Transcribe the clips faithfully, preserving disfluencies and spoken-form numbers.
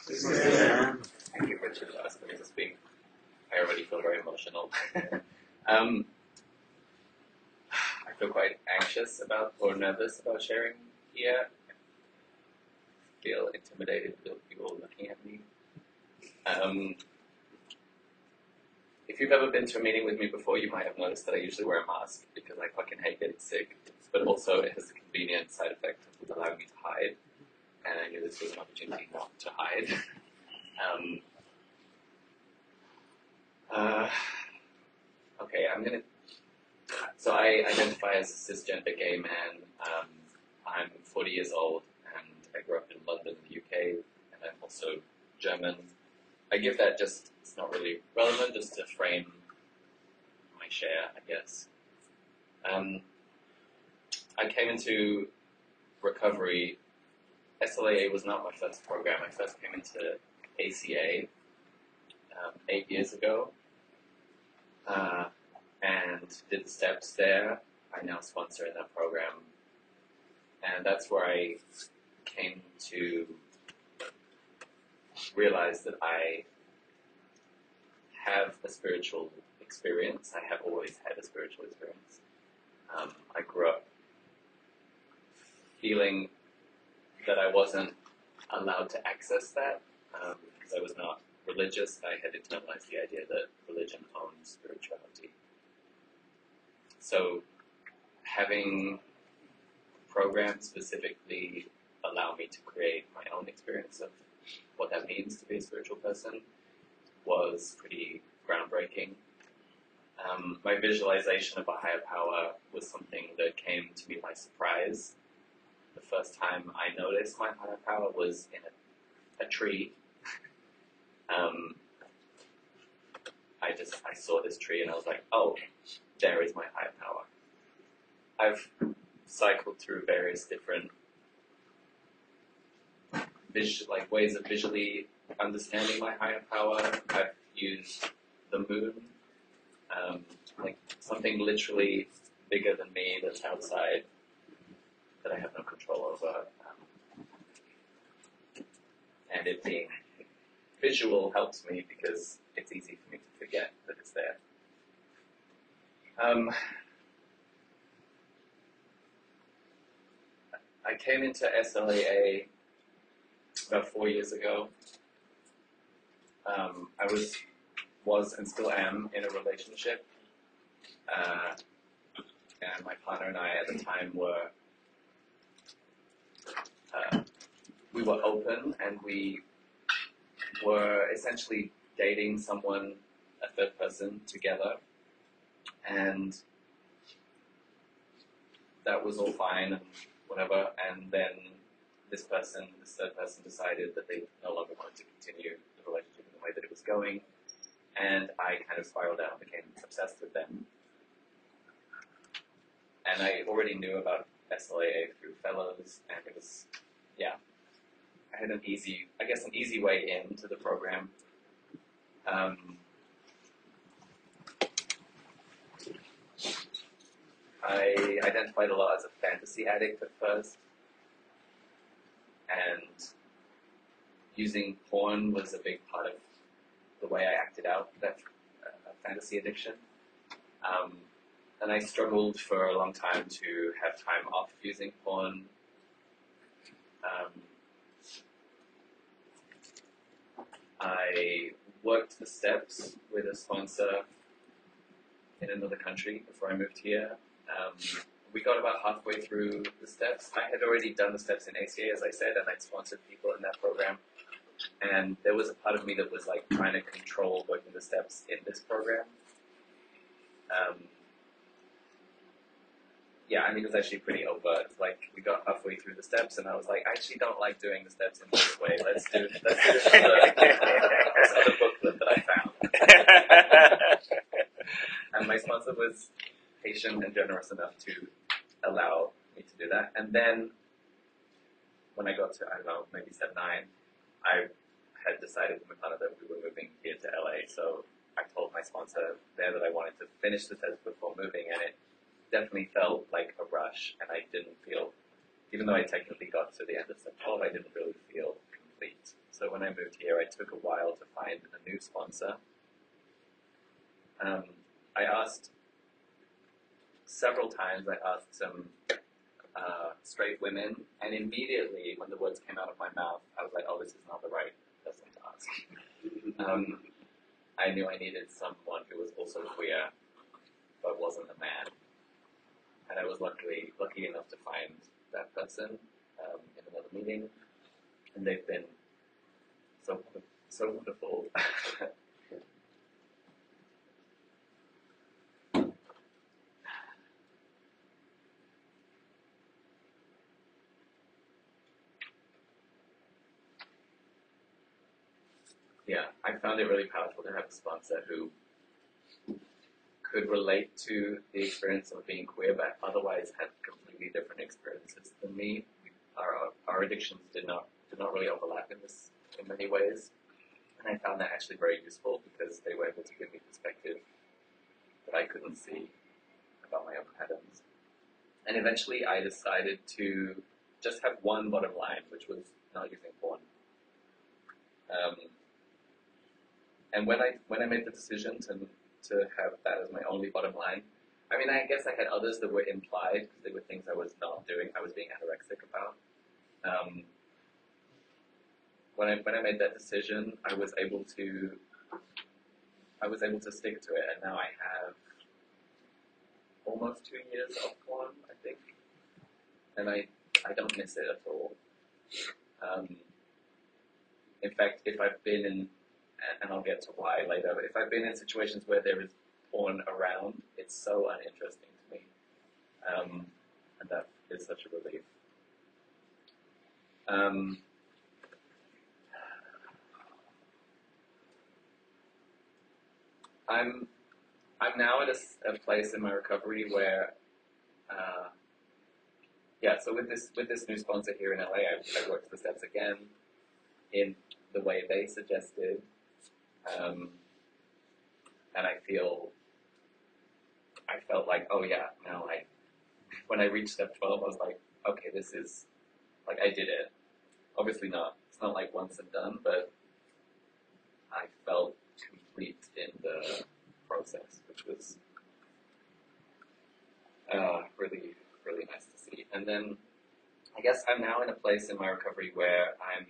Thank you, Richard, for asking me to speak. I already feel very emotional. um, I feel quite anxious about or nervous about sharing here. I feel intimidated with people looking at me. Um, if you've ever been to a meeting with me before, you might have noticed that I usually wear a mask because I fucking hate getting sick. But also it has the convenient side effect of allowing me to hide. And I knew this was an opportunity not to hide. um, uh, okay, I'm gonna. So I identify as a cisgender gay man. Um, I'm forty years old, and I grew up in London, the U K, and I'm also German. I give that just, it's not really relevant, just to frame my share, I guess. Um, I came into recovery. S L A A was not my first program. I first came into A C A um, eight years ago uh, and did the steps there. I now sponsor in that program. And that's where I came to realize that I have a spiritual experience. I have always had a spiritual experience. Um, I grew up feeling that I wasn't allowed to access that um, because I was not religious. I had internalized the idea that religion owns spirituality. So having programs specifically allow me to create my own experience of what that means to be a spiritual person was pretty groundbreaking. Um, my visualization of a higher power was something that came to me by surprise. The first time I noticed my higher power was in a, a tree. um, I just, I saw this tree and I was like, oh, there is my higher power. I've cycled through various different vis- like ways of visually understanding my higher power. I've used the moon, um, like something literally bigger than me that's outside, that I have no control over, um, and it being visual helps me because it's easy for me to forget that it's there. Um, I came into S L A A about four years ago. Um, I was, was and still am in a relationship, uh, and my partner and I at the time were Uh, we were open and we were essentially dating someone, a third person, together, and that was all fine and whatever, and then this person, this third person decided that they no longer wanted to continue the relationship in the way that it was going, and I kind of spiraled out and became obsessed with them. And I already knew about S L A A through fellows, and it was, yeah, I had an easy, I guess an easy way into the program. Um, I identified a lot as a fantasy addict at first, and using porn was a big part of the way I acted out that uh, fantasy addiction. Um, and I struggled for a long time to have time off using porn. Um, I worked the steps with a sponsor in another country before I moved here. Um, we got about halfway through the steps. I had already done the steps in A C A, as I said, and I'd sponsored people in that program. And there was a part of me that was like trying to control working the steps in this program. Um, yeah, I mean, it was actually pretty overt. Like, we got halfway through the steps, and I was like, I actually don't like doing the steps in this way. Let's do, let's do this other, this other booklet that I found. And my sponsor was patient and generous enough to allow me to do that. And then, when I got to, I don't know, maybe step nine, I had decided with my partner that we were moving here to L A, so I told my sponsor there that I wanted to finish the test before moving, and it definitely felt like a rush, and I didn't feel, even though I technically got to the end of step twelve, I didn't really feel complete. So so when I moved here, I took a while to find a new sponsor. Um, I asked several times, I asked some uh, straight women, and immediately when the words came out of my mouth, I was like, oh, this is not the right person to ask. um, I knew I needed someone who was also queer, but wasn't a man. And I was luckily lucky enough to find that person um, in another meeting, and they've been so so wonderful. Yeah, I found it really powerful to have a sponsor who could relate to the experience of being queer, but otherwise had completely different experiences than me. Our our addictions did not did not really overlap in this in many ways, and I found that actually very useful because they were able to give me perspective that I couldn't see about my own patterns. And eventually, I decided to just have one bottom line, which was not using porn. Um, and when I when I made the decision to to have that as my only bottom line, I mean, I guess I had others that were implied because they were things I was not doing. I was being anorexic about. Um, when I when I made that decision, I was able to I was able to stick to it, and now I have almost two years of porn, I think, and I I don't miss it at all. Um, in fact, if I've been in, and I'll get to why later, but if I've been in situations where there is porn around, it's so uninteresting to me, um, and that is such a relief. Um, I'm I'm now at a, a place in my recovery where, uh, yeah. So with this with this new sponsor here in L A, I, I worked the steps again in the way they suggested, um, and I feel I felt like, oh yeah, now I when I reached step twelve, I was like, okay, this is like I did it. Obviously not. It's not like once and done, but I felt complete in the process, which was uh, really, really nice to see. And then I guess I'm now in a place in my recovery where I'm,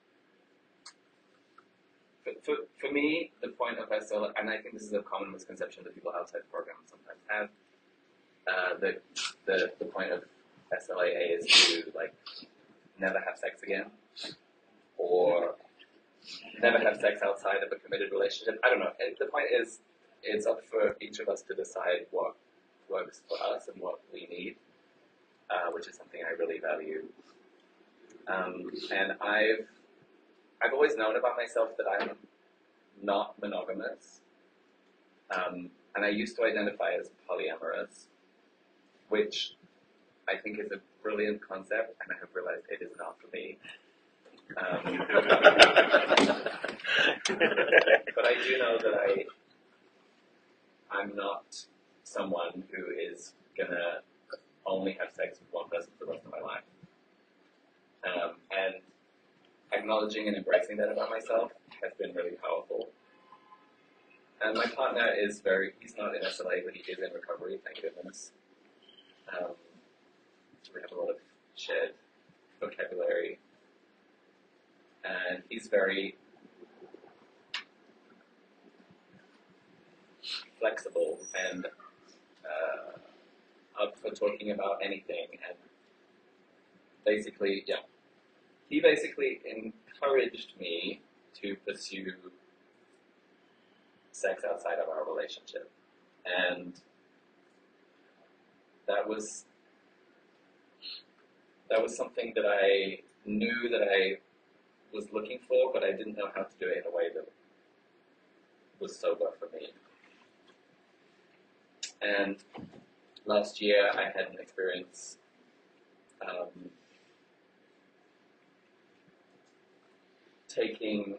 for, for, for me, the point of S L A, and I think this is a common misconception that people outside the program sometimes have, uh, the, the, the point of S L A A is to, like, never have sex again, or never have sex outside of a committed relationship. I don't know. The point is, it's up for each of us to decide what works for us and what we need, uh, which is something I really value. Um, and I've I've always known about myself that I'm not monogamous, um, and I used to identify as polyamorous, which I think is a brilliant concept, and I have realized it is not for me. Um, but I do know that I, I'm not someone who is gonna only have sex with one person for the rest of my life. Um, and acknowledging and embracing that about myself has been really powerful. And my partner is very, he's not in S L A, but he is in recovery, thank goodness. Um, so we have a lot of shared vocabulary. And he's very flexible and uh, up for talking about anything. And basically, yeah, he basically encouraged me to pursue sex outside of our relationship. And that was that was something that I knew that I was looking for, but I didn't know how to do it in a way that was sober for me. And last year I had an experience um, taking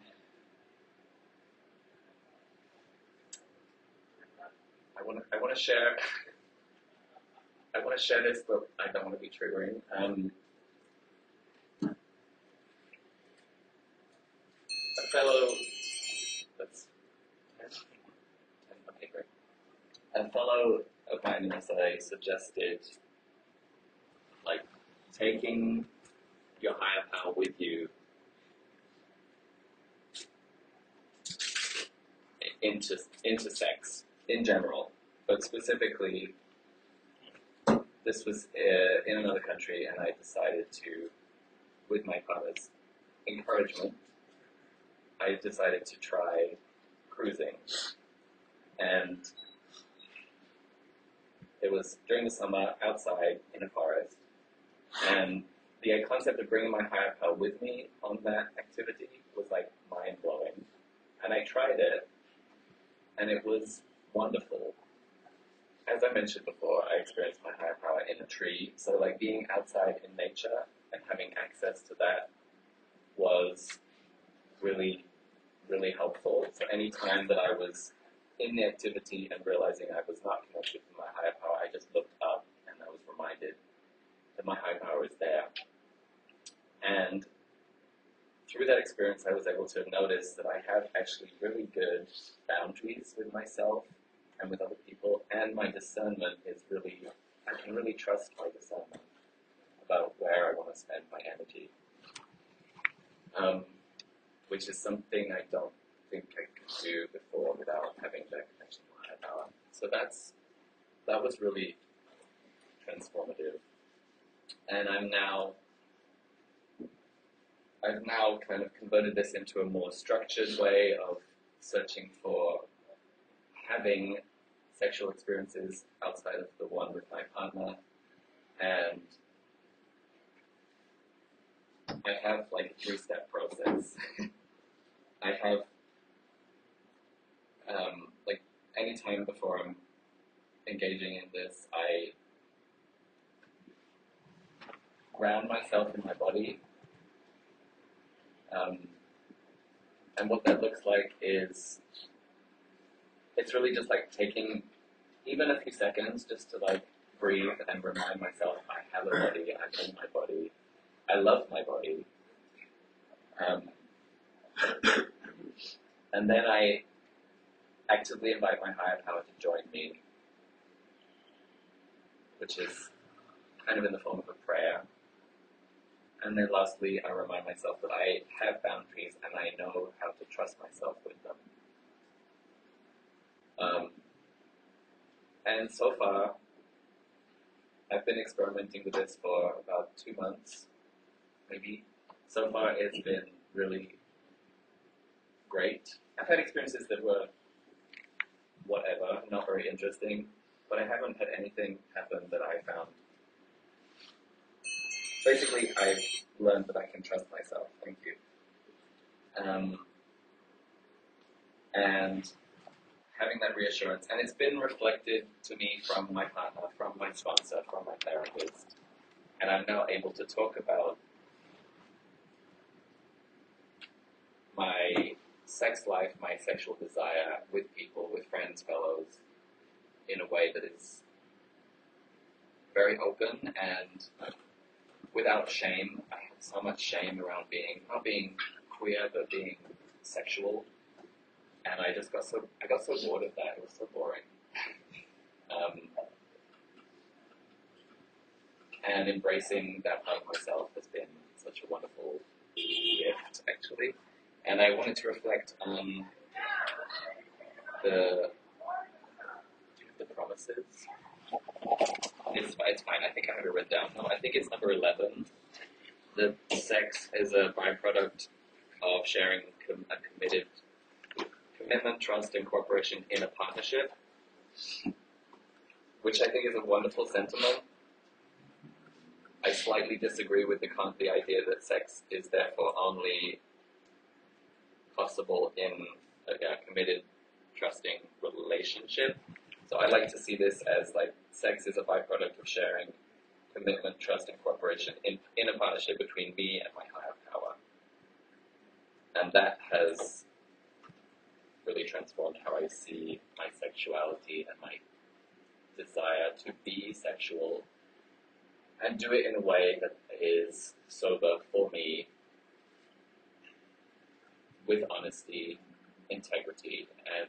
I want to I want to share I want to share this, but I don't want to be triggering. Um, a fellow, that's, okay, great. A fellow of mine in S A suggested, like, taking your higher power with you into into sex in general, but specifically, this was uh, in another country, and I decided to, with my partner's encouragement, I decided to try cruising, and it was during the summer outside in a forest, and the concept of bringing my higher power with me on that activity was like mind blowing, and I tried it, and it was wonderful. As I mentioned before, I experienced my higher power in a tree, so like being outside in nature and having access to that was really, really helpful. So any time that I was in the activity and realizing I was not connected to my higher power, I just looked up and I was reminded that my higher power is there. And through that experience, I was able to notice that I have actually really good boundaries with myself and with other people, and my discernment is really, I can really trust my discernment about where I want to spend my energy, um, which is something I don't think I could do before without having that connection to my higher power. So that's, that was really transformative. And I'm now, I've now kind of converted this into a more structured way of searching for having sexual experiences outside of the one with my partner, and I have like a three-step process. I have um, like any time before I'm engaging in this, I ground myself in my body, um, and what that looks like is it's really just like taking even a few seconds just to like breathe and remind myself I have a body, I'm in my body, I love my body. Um, and then I actively invite my higher power to join me, which is kind of in the form of a prayer. And then lastly, I remind myself that I have boundaries and I know how to trust myself with them. Um, and so far, I've been experimenting with this for about two months, maybe. So far, it's been really great. I've had experiences that were whatever, not very interesting, but I haven't had anything happen that I found. Basically, I've learned that I can trust myself. Thank you. Um, and having that reassurance, and it's been reflected to me from my partner, from my sponsor, from my therapist, and I'm now able to talk about my sex life, my sexual desire with people, with friends, fellows, in a way that is very open and without shame. I have so much shame around being, not being queer, but being sexual. And I just got so, I got so bored of that. It was so boring. um, and embracing that part of myself has been such a wonderful gift, actually. And I wanted to reflect on the, the promises. It's, it's fine. I think I have it written down. No, I think it's number eleven. The sex is a byproduct of sharing com- a committed commitment, trust, and cooperation in a partnership, which I think is a wonderful sentiment. I slightly disagree with the, con- the idea that sex is therefore only possible in a, a committed, trusting relationship. So I like to see this as like sex is a byproduct of sharing commitment, trust, and cooperation in, in a partnership between me and my higher power. And that has really transformed how I see my sexuality and my desire to be sexual and do it in a way that is sober for me, with honesty, integrity, and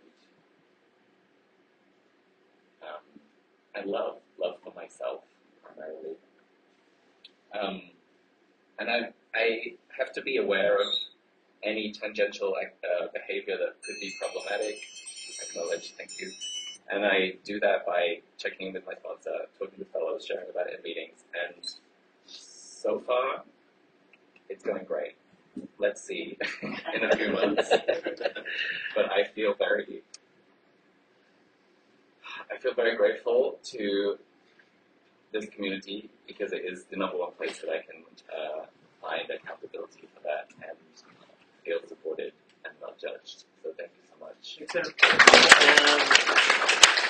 um, and love, love for myself primarily. Um, and I I have to be aware of any tangential uh, behavior that could be problematic. Acknowledge, thank you. And I do that by checking in with my sponsor, talking to fellows, sharing about it in meetings, and so far, it's going great. Let's see in a few months. But I feel very, I feel very grateful to this community because it is the number one place that I can uh, find accountability for that and feel supported and not judged. So thank you so much. Thanks,